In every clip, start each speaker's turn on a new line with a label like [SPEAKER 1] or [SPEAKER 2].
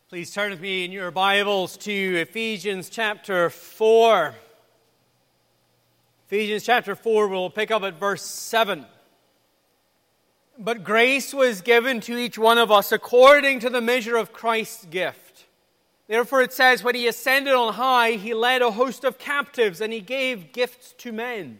[SPEAKER 1] Please turn with me in your Bibles to Ephesians chapter 4. Ephesians chapter 4, we'll pick up at verse 7. But grace was given to each one of us according to the measure of Christ's gift. Therefore it says, when he ascended on high, he led a host of captives and he gave gifts to men.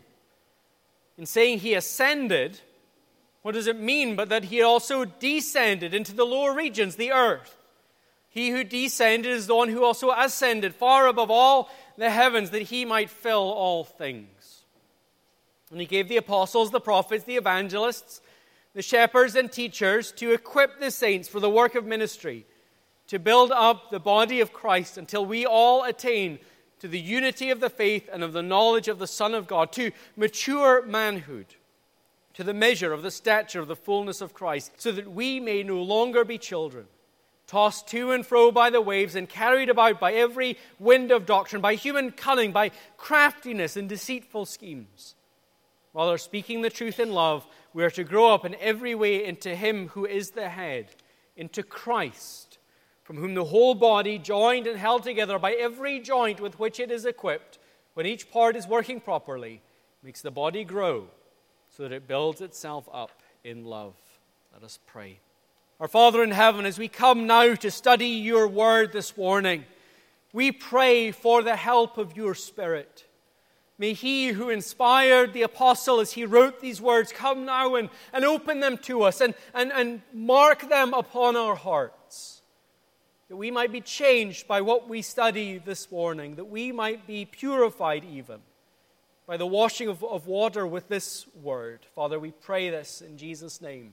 [SPEAKER 1] In saying he ascended, what does it mean but that he also descended into the lower regions, the earth? He who descended is the one who also ascended far above all the heavens, that he might fill all things. And he gave the apostles, the prophets, the evangelists, the shepherds and teachers to equip the saints for the work of ministry, to build up the body of Christ until we all attain to the unity of the faith and of the knowledge of the Son of God, to mature manhood, to the measure of the stature of the fullness of Christ, so that we may no longer be children, tossed to and fro by the waves and carried about by every wind of doctrine, by human cunning, by craftiness and deceitful schemes. Rather, speaking the truth in love, we are to grow up in every way into Him who is the head, into Christ, from whom the whole body, joined and held together by every joint with which it is equipped, when each part is working properly, makes the body grow so that it builds itself up in love. Let us pray. Our Father in heaven, as we come now to study your word this morning, we pray for the help of your Spirit. May he who inspired the apostle as he wrote these words come now and open them to us and mark them upon our hearts, that we might be changed by what we study this morning, that we might be purified even by the washing of water with this word. Father, we pray this in Jesus' name.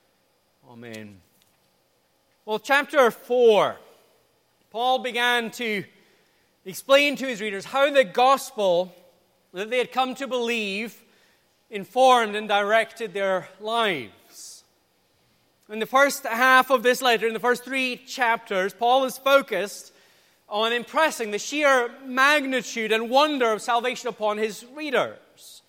[SPEAKER 1] Amen. Well, chapter 4, Paul began to explain to his readers how the gospel that they had come to believe informed and directed their lives. In the first half of this letter, in the first 3 chapters, Paul is focused on impressing the sheer magnitude and wonder of salvation upon his readers.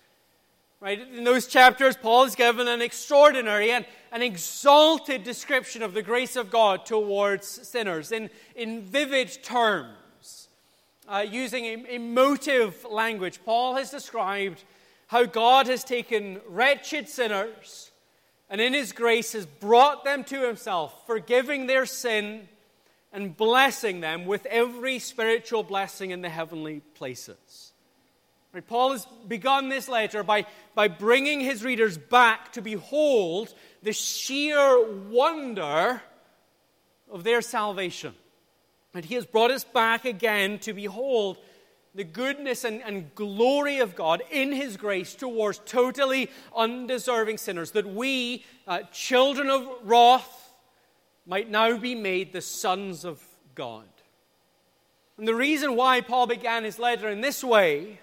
[SPEAKER 1] Right? In those chapters, Paul is given an extraordinary and an exalted description of the grace of God towards sinners in vivid terms. Using emotive language, Paul has described how God has taken wretched sinners and in His grace has brought them to Himself, forgiving their sin and blessing them with every spiritual blessing in the heavenly places. Right, Paul has begun this letter by bringing his readers back to behold the sheer wonder of their salvation. And he has brought us back again to behold the goodness and glory of God in His grace towards totally undeserving sinners, that we, children of wrath, might now be made the sons of God. And the reason why Paul began his letter in this way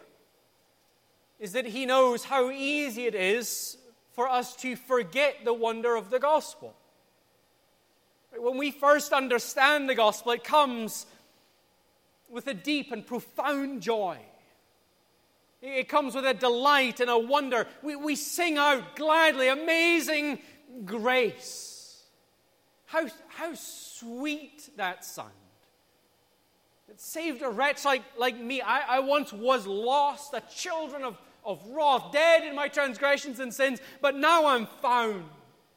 [SPEAKER 1] is that he knows how easy it is for us to forget the wonder of the gospel. When we first understand the gospel, it comes with a deep and profound joy. It comes with a delight and a wonder. We sing out gladly, amazing grace. How sweet that sound. It saved a wretch like me. I once was lost, a children of wrath, dead in my transgressions and sins, but now I'm found.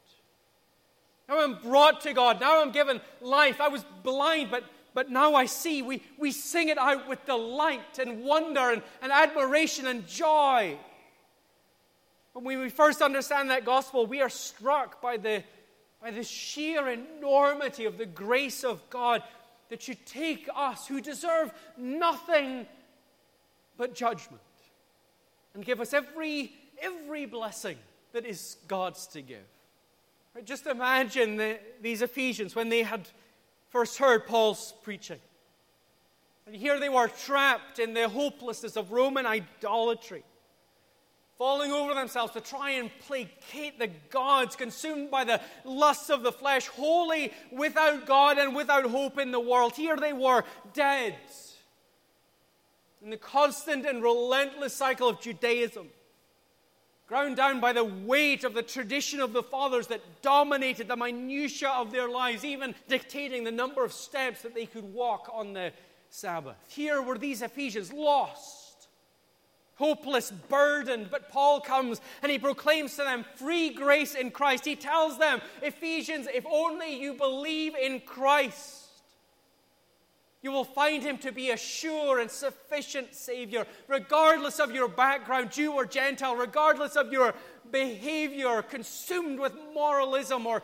[SPEAKER 1] Now I'm brought to God. Now I'm given life. I was blind, but now I see. We sing it out with delight and wonder and admiration and joy. When we first understand that gospel, we are struck by the sheer enormity of the grace of God, that should take us who deserve nothing but judgment and give us every blessing that is God's to give. Right? Just imagine these Ephesians when they had first heard Paul's preaching. And here they were trapped in the hopelessness of Roman idolatry, falling over themselves to try and placate the gods, consumed by the lusts of the flesh, wholly without God and without hope in the world. Here they were, dead in the constant and relentless cycle of Judaism, ground down by the weight of the tradition of the fathers that dominated the minutiae of their lives, even dictating the number of steps that they could walk on the Sabbath. Here were these Ephesians, lost, hopeless, burdened, but Paul comes and he proclaims to them free grace in Christ. He tells them, Ephesians, if only you believe in Christ, you will find him to be a sure and sufficient Savior, regardless of your background, Jew or Gentile, regardless of your behavior, consumed with moralism or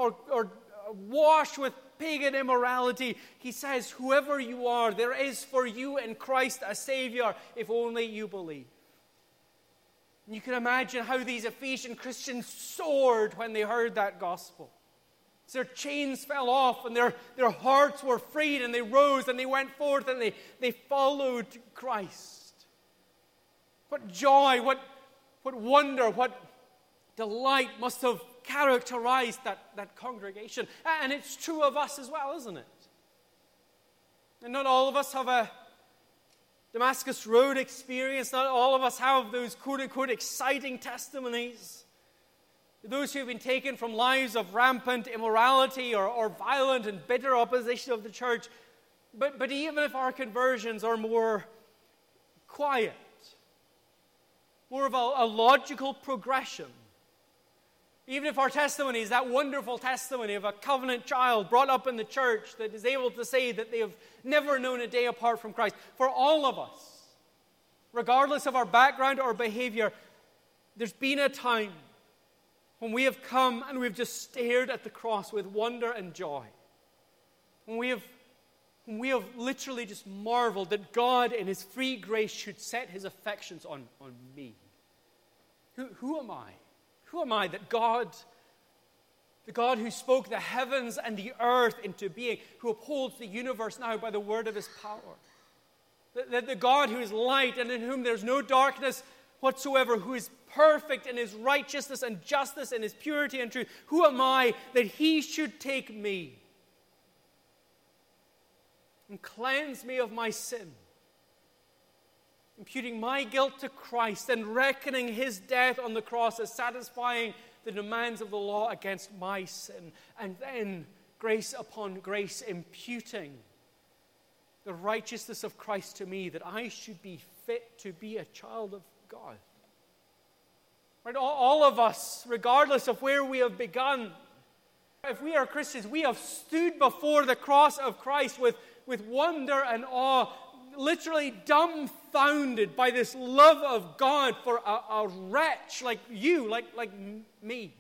[SPEAKER 1] washed with pagan immorality. He says, whoever you are, there is for you in Christ a Savior, if only you believe. And you can imagine how these Ephesian Christians soared when they heard that gospel. Their chains fell off and their hearts were freed, and they rose and they went forth and they followed Christ. What joy, what wonder, what delight must have characterized that congregation. And it's true of us as well, isn't it? And not all of us have a Damascus Road experience. Not all of us have those quote-unquote exciting testimonies. Those who have been taken from lives of rampant immorality or violent and bitter opposition of the church. But even if our conversions are more quiet, more of a logical progression, even if our testimony is that wonderful testimony of a covenant child brought up in the church that is able to say that they have never known a day apart from Christ, for all of us, regardless of our background or behavior, there's been a time when we have come and we've just stared at the cross with wonder and joy. When we have literally just marveled that God in his free grace should set his affections on me. Who am I? Who am I that God, the God who spoke the heavens and the earth into being, who upholds the universe now by the word of his power, that the God who is light and in whom there's no darkness whatsoever, who is perfect in his righteousness and justice and his purity and truth, who am I that he should take me and cleanse me of my sin, imputing my guilt to Christ and reckoning his death on the cross as satisfying the demands of the law against my sin, and then grace upon grace imputing the righteousness of Christ to me, that I should be fit to be a child of God. Right? All of us, regardless of where we have begun, if we are Christians, we have stood before the cross of Christ with wonder and awe, literally dumbfounded by this love of God for a wretch like you, like me.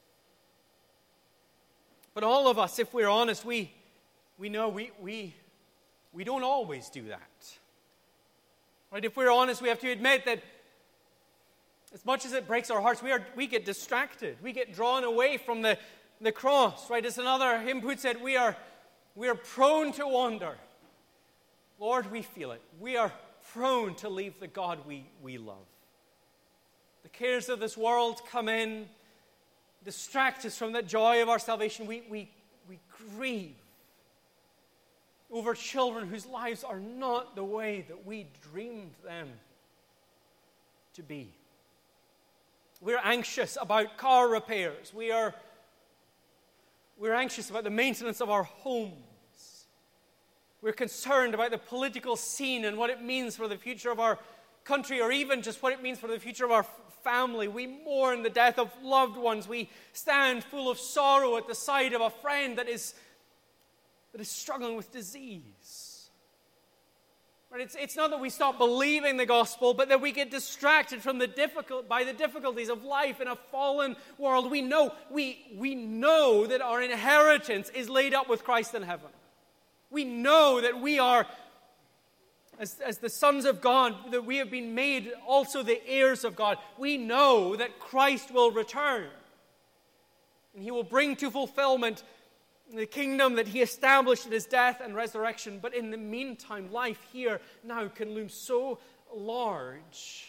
[SPEAKER 1] But all of us, if we're honest, we know we don't always do that. Right? If we're honest, we have to admit that as much as it breaks our hearts, we get distracted. We get drawn away from the cross. Right? As another hymn puts it, we are prone to wander. Lord, we feel it. We are prone to leave the God we love. The cares of this world come in, distract us from the joy of our salvation. We grieve over children whose lives are not the way that we dreamed them to be. We're anxious about car repairs. We're anxious about the maintenance of our homes. We're concerned about the political scene and what it means for the future of our country, or even just what it means for the future of our family. We mourn the death of loved ones. We stand full of sorrow at the sight of a friend that is struggling with disease. Right? It's not that we stop believing the gospel, but that we get distracted from by the difficulties of life in a fallen world. We know that our inheritance is laid up with Christ in heaven. We know that we are, as the sons of God, that we have been made also the heirs of God. We know that Christ will return, and he will bring to fulfillment the kingdom that he established in his death and resurrection. But in the meantime, life here now can loom so large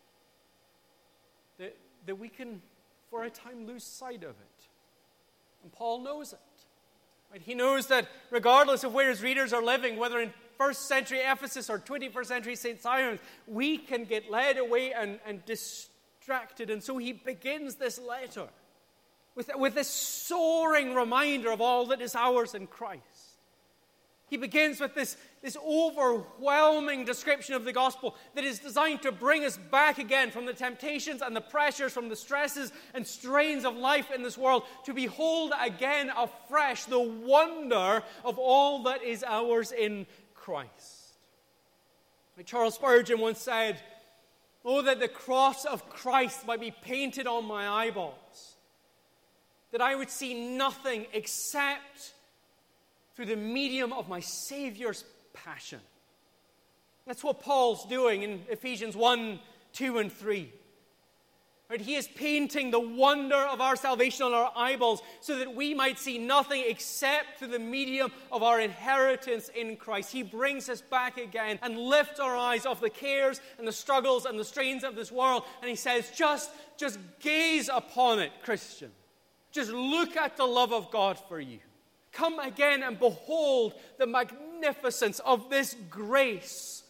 [SPEAKER 1] that we can, for a time, lose sight of it. And Paul knows it. Right? He knows that regardless of where his readers are living, whether in 1st century Ephesus or 21st century St. Simon's, we can get led away and distracted distracted. And so he begins this letter with this soaring reminder of all that is ours in Christ. He begins with this overwhelming description of the gospel that is designed to bring us back again from the temptations and the pressures, from the stresses and strains of life in this world, to behold again afresh the wonder of all that is ours in Christ. Like Charles Spurgeon once said, "Oh, that the cross of Christ might be painted on my eyeballs, that I would see nothing except through the medium of my Savior's passion." That's what Paul's doing in Ephesians 1, 2, and 3. Right? He is painting the wonder of our salvation on our eyeballs so that we might see nothing except through the medium of our inheritance in Christ. He brings us back again and lifts our eyes off the cares and the struggles and the strains of this world. And he says, just gaze upon it, Christian. Just look at the love of God for you. Come again and behold the magnificence of this grace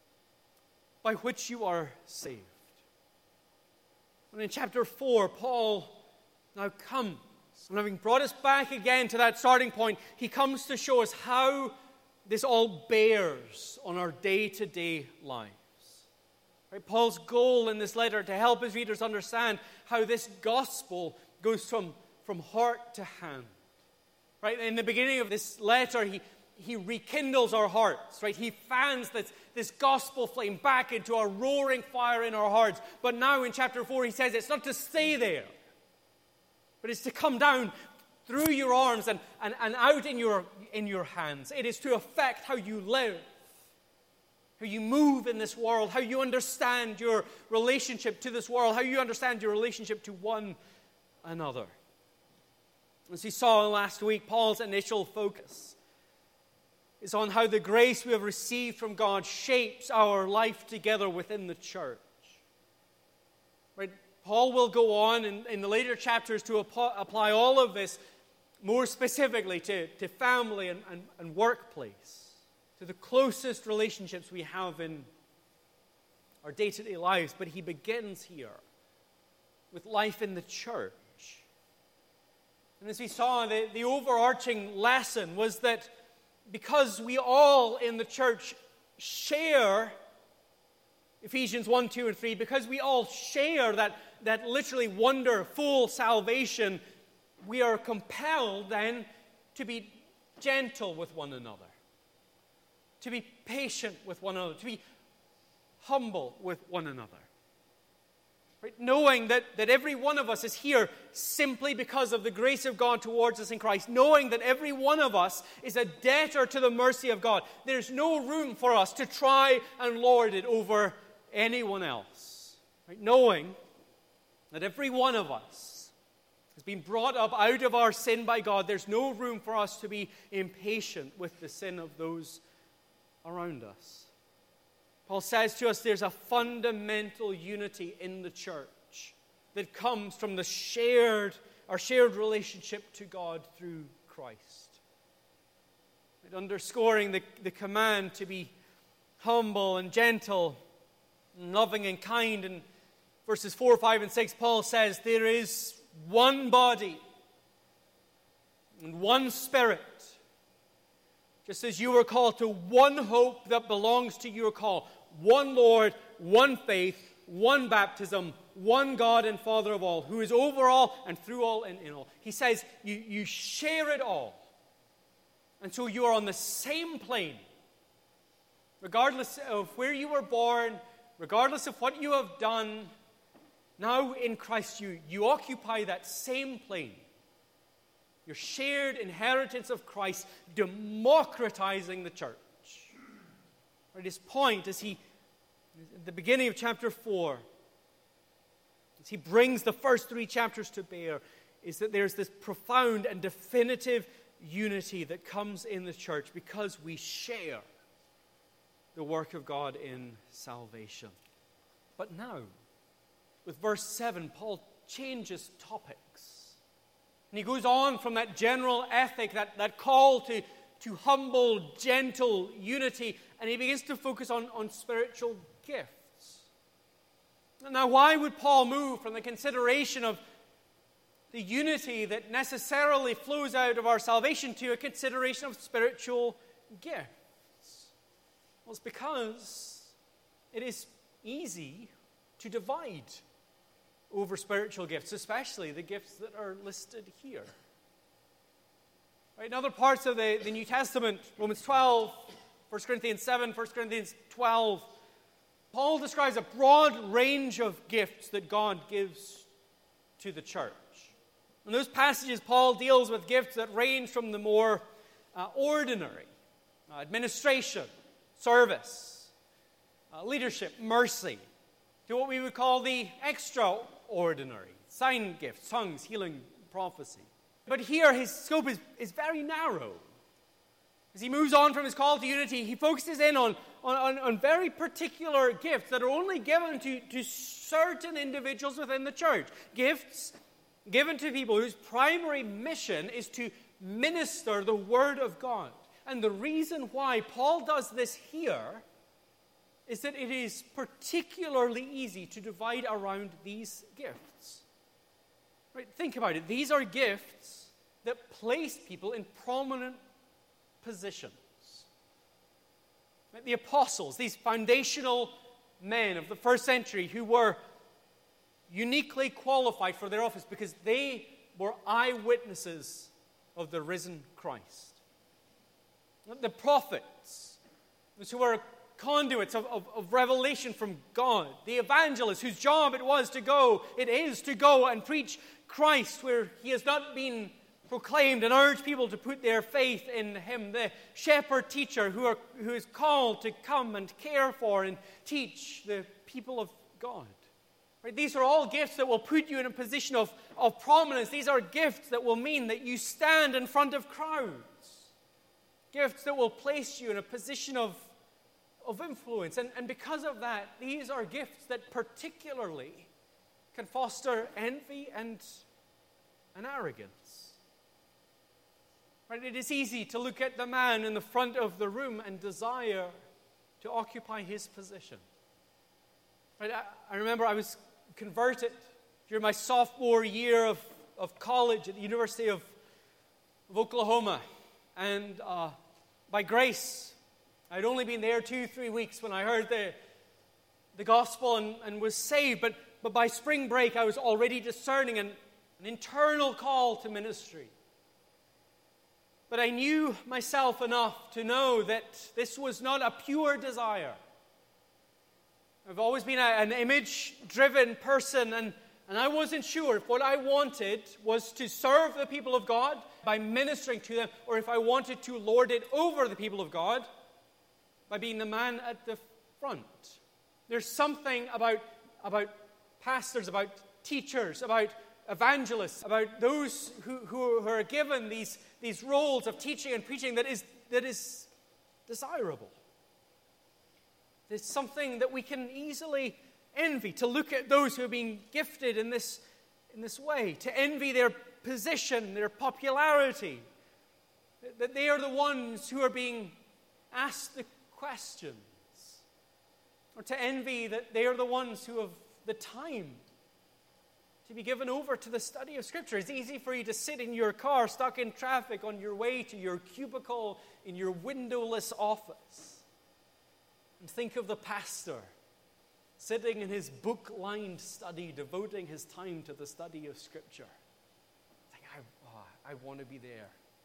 [SPEAKER 1] by which you are saved. And in chapter 4, Paul now comes, and having brought us back again to that starting point, he comes to show us how this all bears on our day-to-day lives. Right? Paul's goal in this letter to help his readers understand how this gospel goes from heart to hand. Right? In the beginning of this letter, he rekindles our hearts. Right? He fans this gospel flame back into a roaring fire in our hearts. But now in chapter 4, he says it's not to stay there, but it's to come down through your arms and out in your hands. It is to affect how you live, how you move in this world, how you understand your relationship to this world, how you understand your relationship to one another. As we saw last week, Paul's initial focus is on how the grace we have received from God shapes our life together within the church. Right? Paul will go on in the later chapters to apply all of this more specifically to family and workplace, to the closest relationships we have in our day-to-day lives. But he begins here with life in the church. And as we saw, the overarching lesson was that because we all in the church share Ephesians 1, 2, and 3, because we all share that literally wonderful salvation, we are compelled then to be gentle with one another, to be patient with one another, to be humble with one another. Right? Knowing that every one of us is here simply because of the grace of God towards us in Christ. Knowing that every one of us is a debtor to the mercy of God. There's no room for us to try and lord it over anyone else. Right? Knowing that every one of us has been brought up out of our sin by God. There's no room for us to be impatient with the sin of those around us. Paul says to us there's a fundamental unity in the church that comes from our shared relationship to God through Christ. And underscoring the command to be humble and gentle and loving and kind. In verses 4, 5, and 6, Paul says there is one body and one Spirit. Just as you were called to one hope that belongs to your call. One Lord, one faith, one baptism, one God and Father of all, who is over all and through all and in all. He says you share it all. And so you are on the same plane. Regardless of where you were born, regardless of what you have done, now in Christ you occupy that same plane. Your shared inheritance of Christ, democratizing the church. Right, his point is at the beginning of chapter 4, as he brings the first 3 chapters to bear, is that there's this profound and definitive unity that comes in the church because we share the work of God in salvation. But now, with verse 7, Paul changes topics. And he goes on from that general ethic, that call to humble, gentle unity, and he begins to focus on spiritual gifts. Now, why would Paul move from the consideration of the unity that necessarily flows out of our salvation to a consideration of spiritual gifts? Well, it's because it is easy to divide over spiritual gifts, especially the gifts that are listed here. Right, in other parts of the New Testament, Romans 12, 1 Corinthians 7, 1 Corinthians 12, Paul describes a broad range of gifts that God gives to the church. In those passages, Paul deals with gifts that range from the more ordinary, administration, service, leadership, mercy, to what we would call the extraordinary, sign gifts, tongues, healing, prophecy. But here his scope is very narrow. As he moves on from his call to unity, he focuses in on very particular gifts that are only given to certain individuals within the church. Gifts given to people whose primary mission is to minister the Word of God. And the reason why Paul does this here is that it is particularly easy to divide around these gifts. Right? Think about it. These are gifts that place people in prominent positions. Right? The apostles, these foundational men of the first century who were uniquely qualified for their office because they were eyewitnesses of the risen Christ. The prophets, those who were conduits of revelation from God. The evangelists, whose job it is to go and preach Christ where he has not been proclaimed and urge people to put their faith in him. The shepherd teacher who is called to come and care for and teach the people of God. Right? These are all gifts that will put you in a position of prominence. These are gifts that will mean that you stand in front of crowds. Gifts that will place you in a position of influence. And because of that, these are gifts that particularly can foster envy and arrogance. Right? It is easy to look at the man in the front of the room and desire to occupy his position. Right? I remember I was converted during my sophomore year of college at the University of Oklahoma. And by grace, I'd only been there 2-3 weeks when I heard the gospel and was saved. But by spring break, I was already discerning an internal call to ministry. But I knew myself enough to know that this was not a pure desire. I've always been an image-driven person, and I wasn't sure if what I wanted was to serve the people of God by ministering to them, or if I wanted to lord it over the people of God by being the man at the front. There's something about pastors, about teachers, about evangelists, about those who are given these roles of teaching and preaching that is desirable. There's something that we can easily envy, to look at those who have been gifted in this way, to envy their position, their popularity, that they are the ones who are being asked the questions, or to envy that they are the ones who have the time to be given over to the study of Scripture. It's easy for you to sit in your car, stuck in traffic, on your way to your cubicle in your windowless office, and think of the pastor sitting in his book-lined study, devoting his time to the study of Scripture. Think, I want to be there.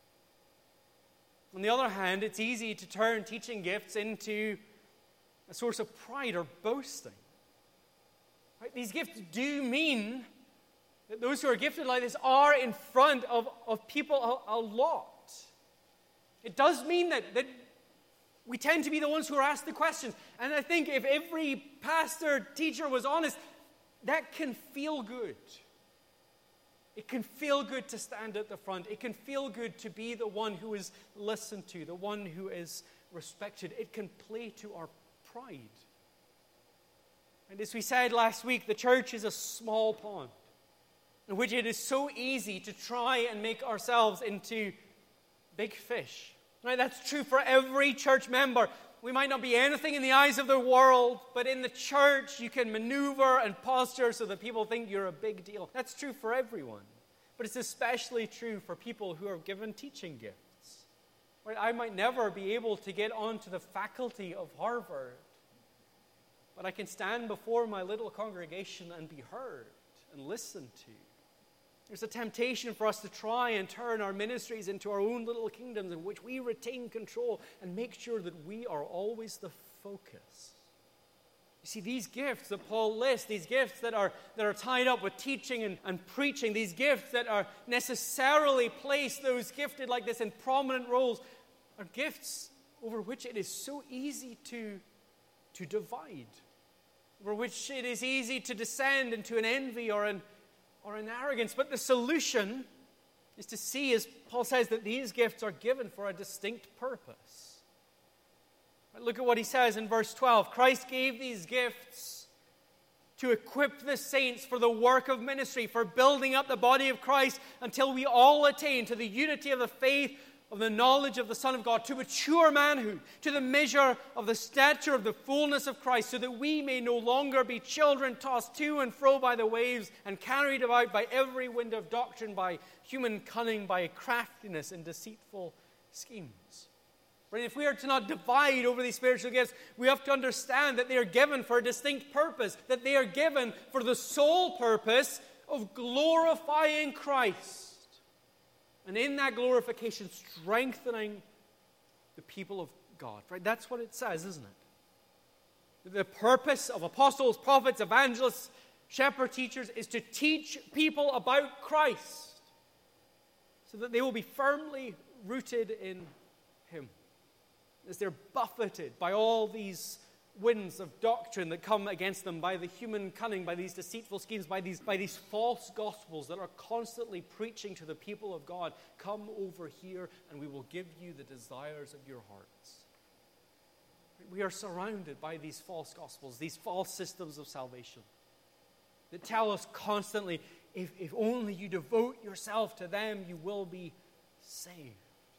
[SPEAKER 1] On the other hand, it's easy to turn teaching gifts into a source of pride or boasting. Right? These gifts do mean that those who are gifted like this are in front of people a lot. It does mean that we tend to be the ones who are asked the questions. And I think if every pastor, teacher was honest, that can feel good. It can feel good to stand at the front. It can feel good to be the one who is listened to, the one who is respected. It can play to our pride. And as we said last week, the church is a small pond in which it is so easy to try and make ourselves into big fish. Right? That's true for every church member. We might not be anything in the eyes of the world, but in the church you can maneuver and posture so that people think you're a big deal. That's true for everyone. But it's especially true for people who are given teaching gifts. Right? I might never be able to get onto the faculty of Harvard, but I can stand before my little congregation and be heard and listened to. There's a temptation for us to try and turn our ministries into our own little kingdoms in which we retain control and make sure that we are always the focus. You see, these gifts that Paul lists, these gifts that are tied up with teaching and preaching, these gifts that are necessarily place those gifted like this in prominent roles, are gifts over which it is so easy to divide, over which it is easy to descend into an envy or an arrogance. But the solution is to see, as Paul says, that these gifts are given for a distinct purpose. Look at what he says in verse 12. Christ gave these gifts to equip the saints for the work of ministry, for building up the body of Christ until we all attain to the unity of the faith, of the knowledge of the Son of God, to mature manhood, to the measure of the stature of the fullness of Christ, so that we may no longer be children tossed to and fro by the waves and carried about by every wind of doctrine, by human cunning, by craftiness and deceitful schemes. Right? If we are to not divide over these spiritual gifts, we have to understand that they are given for a distinct purpose, that they are given for the sole purpose of glorifying Christ. And in that glorification, strengthening the people of God. Right? That's what it says, isn't it? The purpose of apostles, prophets, evangelists, shepherd teachers is to teach people about Christ so that they will be firmly rooted in Him. As they're buffeted by all these winds of doctrine that come against them, by the human cunning, by these deceitful schemes, by these false gospels that are constantly preaching to the people of God. Come over here and we will give you the desires of your hearts. We are surrounded by these false gospels, these false systems of salvation that tell us constantly, if only you devote yourself to them, you will be saved.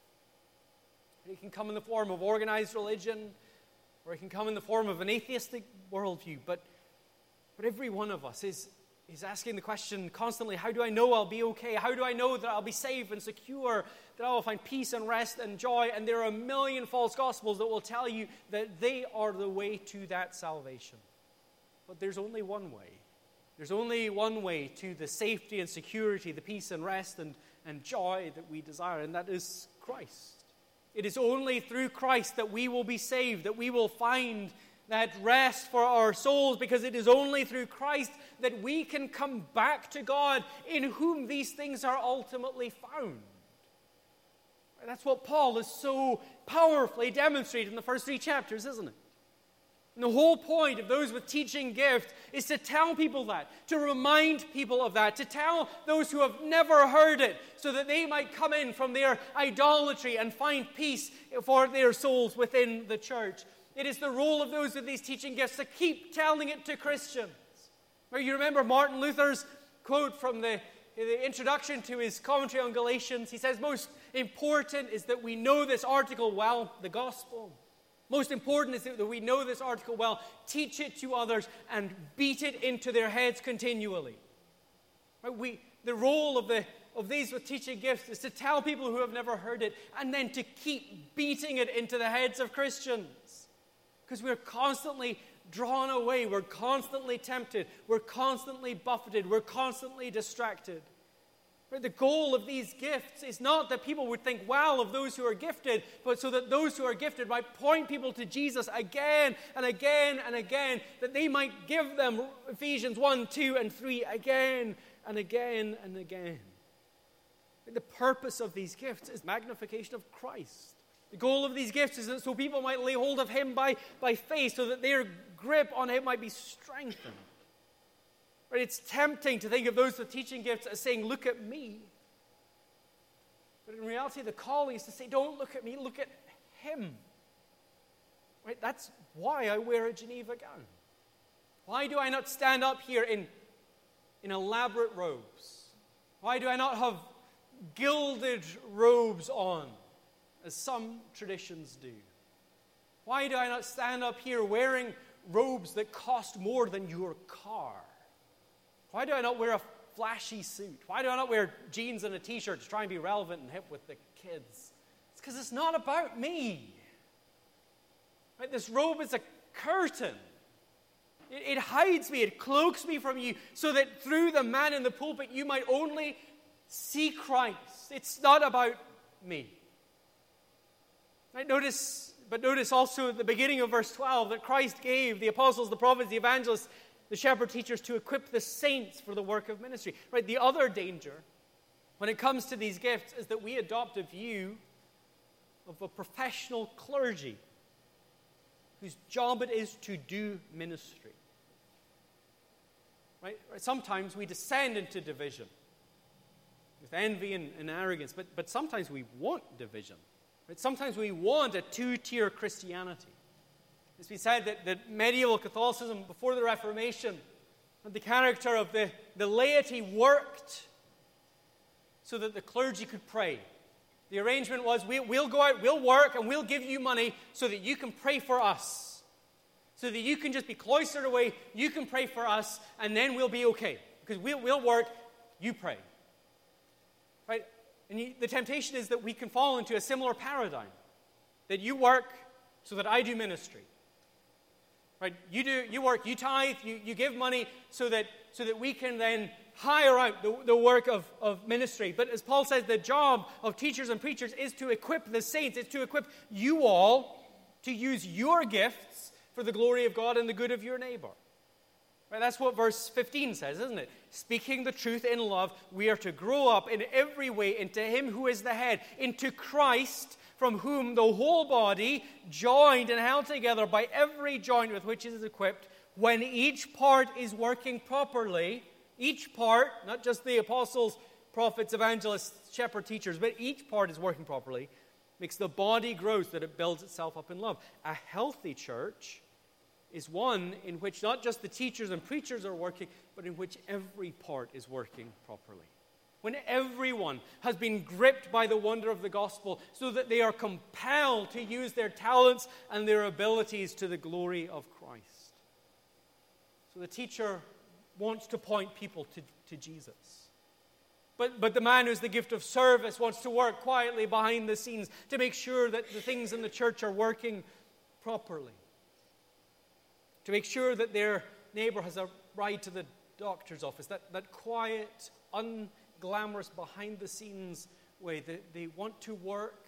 [SPEAKER 1] It can come in the form of organized religion, or it can come in the form of an atheistic worldview. But every one of us is asking the question constantly, how do I know I'll be okay? How do I know that I'll be safe and secure, that I will find peace and rest and joy? And there are a million false gospels that will tell you that they are the way to that salvation. But there's only one way. There's only one way to the safety and security, the peace and rest and joy that we desire, and that is Christ. It is only through Christ that we will be saved, that we will find that rest for our souls, because it is only through Christ that we can come back to God, in whom these things are ultimately found. That's what Paul has so powerfully demonstrated in the first 3 chapters, isn't it? And the whole point of those with teaching gifts is to tell people that, to remind people of that, to tell those who have never heard it, so that they might come in from their idolatry and find peace for their souls within the church. It is the role of those with these teaching gifts to keep telling it to Christians. You remember Martin Luther's quote from the introduction to his commentary on Galatians. He says, most important is that we know this article well, the gospel. Most important is that we know this article well, teach it to others, and beat it into their heads continually. The role of these with teaching gifts is to tell people who have never heard it, and then to keep beating it into the heads of Christians. Because we're constantly drawn away, we're constantly tempted, we're constantly buffeted, we're constantly distracted. The goal of these gifts is not that people would think well of those who are gifted, but so that those who are gifted might point people to Jesus again and again and again, that they might give them Ephesians 1, 2, and 3 again and again and again. The purpose of these gifts is magnification of Christ. The goal of these gifts is that so people might lay hold of Him by faith, so that their grip on Him might be strengthened. Right? It's tempting to think of those with teaching gifts as saying, look at me. But in reality, the calling is to say, don't look at me, look at Him. Right? That's why I wear a Geneva gown. Why do I not stand up here in elaborate robes? Why do I not have gilded robes on, as some traditions do? Why do I not stand up here wearing robes that cost more than your car? Why do I not wear a flashy suit? Why do I not wear jeans and a t-shirt to try and be relevant and hip with the kids? It's because it's not about me. Right? This robe is a curtain. It hides me, it cloaks me from you, so that through the man in the pulpit you might only see Christ. It's not about me. Right? Notice also at the beginning of verse 12 that Christ gave the apostles, the prophets, the evangelists, the shepherd teachers to equip the saints for the work of ministry. Right? The other danger when it comes to these gifts is that we adopt a view of a professional clergy whose job it is to do ministry. Right? Sometimes we descend into division with envy and arrogance, but sometimes we want division. Right? Sometimes we want a two-tier Christianity. It's been said that medieval Catholicism, before the Reformation, the character of the laity worked so that the clergy could pray. The arrangement was, we'll go out, we'll work, and we'll give you money so that you can pray for us. So that you can just be cloistered away, you can pray for us, and then we'll be okay. Because we'll work, you pray. Right? And the temptation is that we can fall into a similar paradigm. That you work so that I do ministry. Right? You work, you tithe, you give money so that we can then hire out the work of ministry. But as Paul says, the job of teachers and preachers is to equip the saints. It's to equip you all to use your gifts for the glory of God and the good of your neighbor. Right? That's what verse 15 says, isn't it? Speaking the truth in love, we are to grow up in every way into Him who is the head, into Christ, from whom the whole body, joined and held together by every joint with which it is equipped, when each part is working properly, each part, not just the apostles, prophets, evangelists, shepherd teachers, but each part is working properly, makes the body grow so that it builds itself up in love. A healthy church is one in which not just the teachers and preachers are working, but in which every part is working properly. When everyone has been gripped by the wonder of the gospel so that they are compelled to use their talents and their abilities to the glory of Christ. So the teacher wants to point people to Jesus. But the man who's the gift of service wants to work quietly behind the scenes to make sure that the things in the church are working properly. To make sure that their neighbor has a ride to the doctor's office. That quiet, unglamorous, behind-the-scenes way. They want to work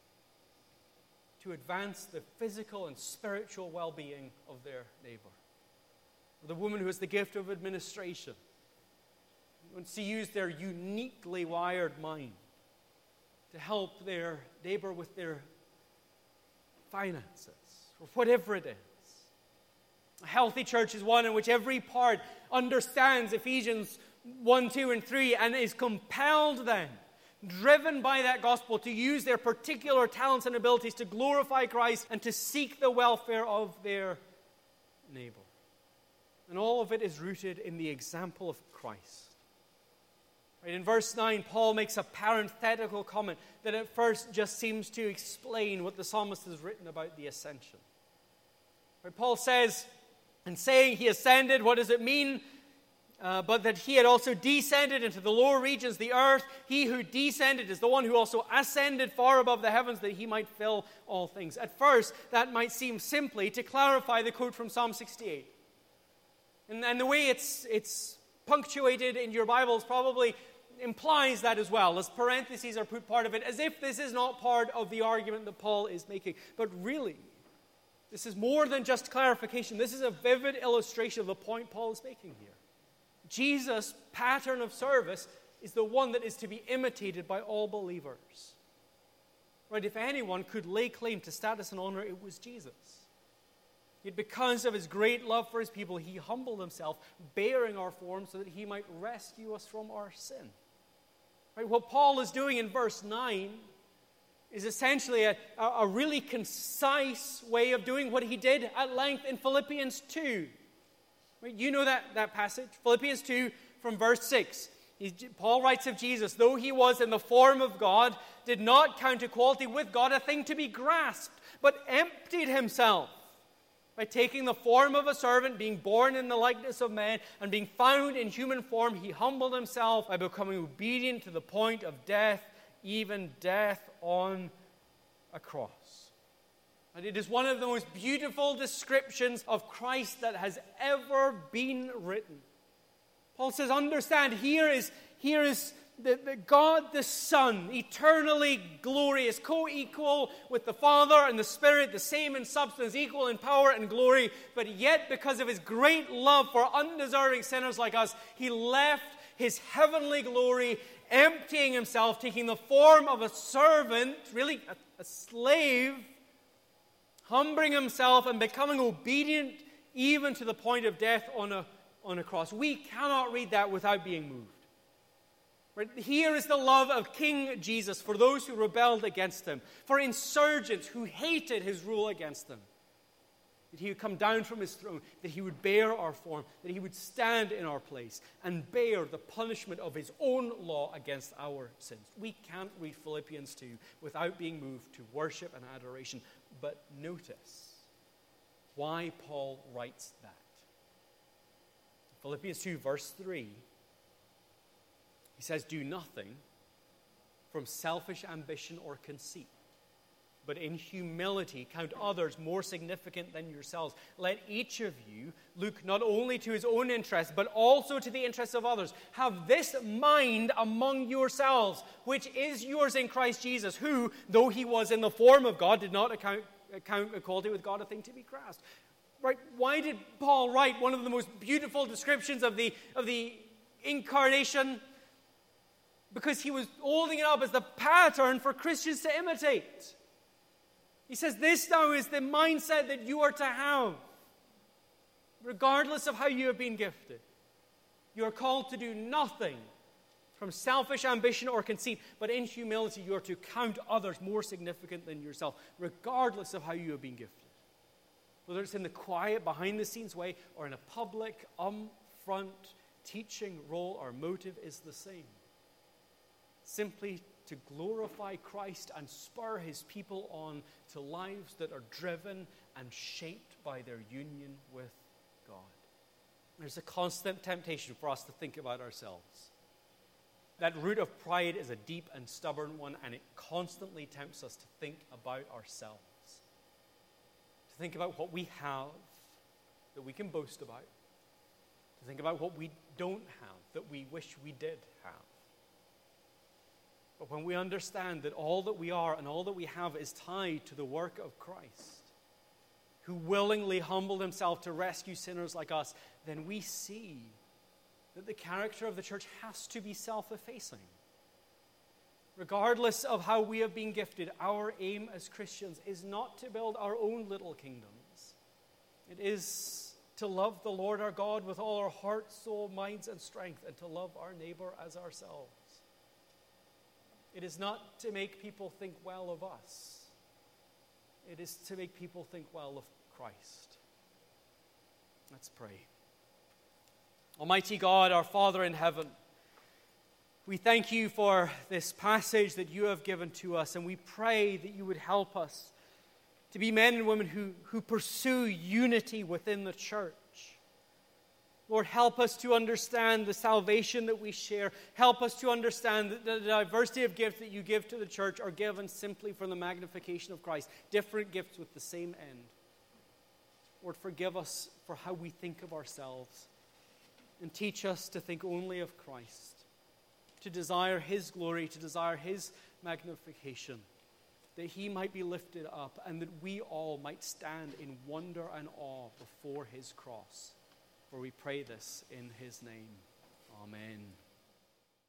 [SPEAKER 1] to advance the physical and spiritual well-being of their neighbor. The woman who has the gift of administration wants to use their uniquely wired mind to help their neighbor with their finances, or whatever it is. A healthy church is one in which every part understands Ephesians 1, 2, and 3 and is compelled then, driven by that gospel, to use their particular talents and abilities to glorify Christ and to seek the welfare of their neighbor. And all of it is rooted in the example of Christ. Right, in verse 9, Paul makes a parenthetical comment that at first just seems to explain what the psalmist has written about the ascension. Right, Paul says, in saying he ascended, what does it mean? But that he had also descended into the lower regions, the earth. He who descended is the one who also ascended far above the heavens that he might fill all things. At first, that might seem simply to clarify the quote from Psalm 68. And the way it's punctuated in your Bibles probably implies that as well, as parentheses are put part of it, as if this is not part of the argument that Paul is making. But really, this is more than just clarification. This is a vivid illustration of the point Paul is making here. Jesus' pattern of service is the one that is to be imitated by all believers. Right? If anyone could lay claim to status and honor, it was Jesus. Yet because of his great love for his people, he humbled himself, bearing our form so that he might rescue us from our sin. Right? What Paul is doing in verse 9 is essentially a really concise way of doing what he did at length in Philippians 2. Right? You know that passage, Philippians 2 from verse 6. Paul writes of Jesus, though he was in the form of God, did not count equality with God a thing to be grasped, but emptied himself by taking the form of a servant, being born in the likeness of man, and being found in human form. He humbled himself by becoming obedient to the point of death, even death on a cross. And it is one of the most beautiful descriptions of Christ that has ever been written. Paul says, understand, here is the God the Son, eternally glorious, co-equal with the Father and the Spirit, the same in substance, equal in power and glory, but yet because of his great love for undeserving sinners like us, he left his heavenly glory, emptying himself, taking the form of a servant, really a slave, humbling himself and becoming obedient even to the point of death on a cross. We cannot read that without being moved. Right? Here is the love of King Jesus for those who rebelled against him, for insurgents who hated his rule against them. That he would come down from his throne, that he would bear our form, that he would stand in our place and bear the punishment of his own law against our sins. We can't read Philippians 2 without being moved to worship and adoration. But notice why Paul writes that. Philippians 2, verse 3, he says, do nothing from selfish ambition or conceit, but in humility count others more significant than yourselves. Let each of you look not only to his own interests, but also to the interests of others. Have this mind among yourselves, which is yours in Christ Jesus, who, though he was in the form of God, did not account equality with God a thing to be grasped. Right? Why did Paul write one of the most beautiful descriptions of the incarnation? Because he was holding it up as the pattern for Christians to imitate. He says, this now is the mindset that you are to have, regardless of how you have been gifted. You are called to do nothing from selfish ambition or conceit, but in humility you are to count others more significant than yourself, regardless of how you have been gifted. Whether it's in the quiet, behind-the-scenes way, or in a public, upfront teaching role, our motive is the same. Simply to glorify Christ and spur his people on to lives that are driven and shaped by their union with God. There's a constant temptation for us to think about ourselves. That root of pride is a deep and stubborn one, and it constantly tempts us to think about ourselves. To think about what we have that we can boast about. To think about what we don't have that we wish we did have. But when we understand that all that we are and all that we have is tied to the work of Christ, who willingly humbled himself to rescue sinners like us, then we see that the character of the church has to be self-effacing. Regardless of how we have been gifted, our aim as Christians is not to build our own little kingdoms. It is to love the Lord our God with all our heart, soul, minds, and strength, and to love our neighbor as ourselves. It is not to make people think well of us. It is to make people think well of Christ. Let's pray. Almighty God, our Father in heaven, we thank you for this passage that you have given to us, and we pray that you would help us to be men and women who pursue unity within the church. Lord, help us to understand the salvation that we share. Help us to understand that the diversity of gifts that you give to the church are given simply for the magnification of Christ. Different gifts with the same end. Lord, forgive us for how we think of ourselves, and teach us to think only of Christ, to desire his glory, to desire his magnification, that he might be lifted up, and that we all might stand in wonder and awe before his cross. For we pray this in his name. Amen.